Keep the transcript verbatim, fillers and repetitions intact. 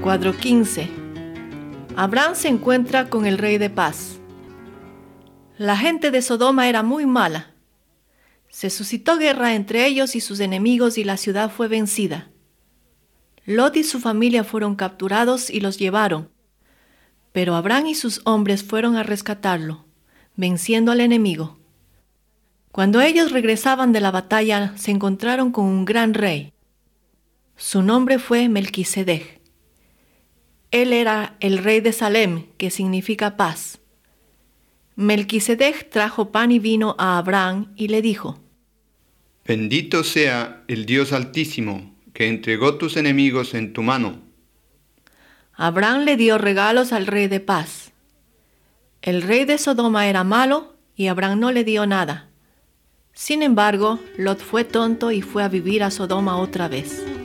Cuadro quince. Abraham se encuentra con el rey de paz. La gente de Sodoma era muy mala. Se suscitó guerra entre ellos y sus enemigos y la ciudad fue vencida. Lot y su familia fueron capturados y los llevaron. Pero Abraham y sus hombres fueron a rescatarlo, venciendo al enemigo. Cuando ellos regresaban de la batalla, se encontraron con un gran rey. Su nombre fue Melquisedec. Él era el rey de Salem, que significa paz. Melquisedec trajo pan y vino a Abraham y le dijo: Bendito sea el Dios Altísimo, que entregó tus enemigos en tu mano. Abraham le dio regalos al rey de paz. El rey de Sodoma era malo y Abraham no le dio nada. Sin embargo, Lot fue tonto y fue a vivir a Sodoma otra vez.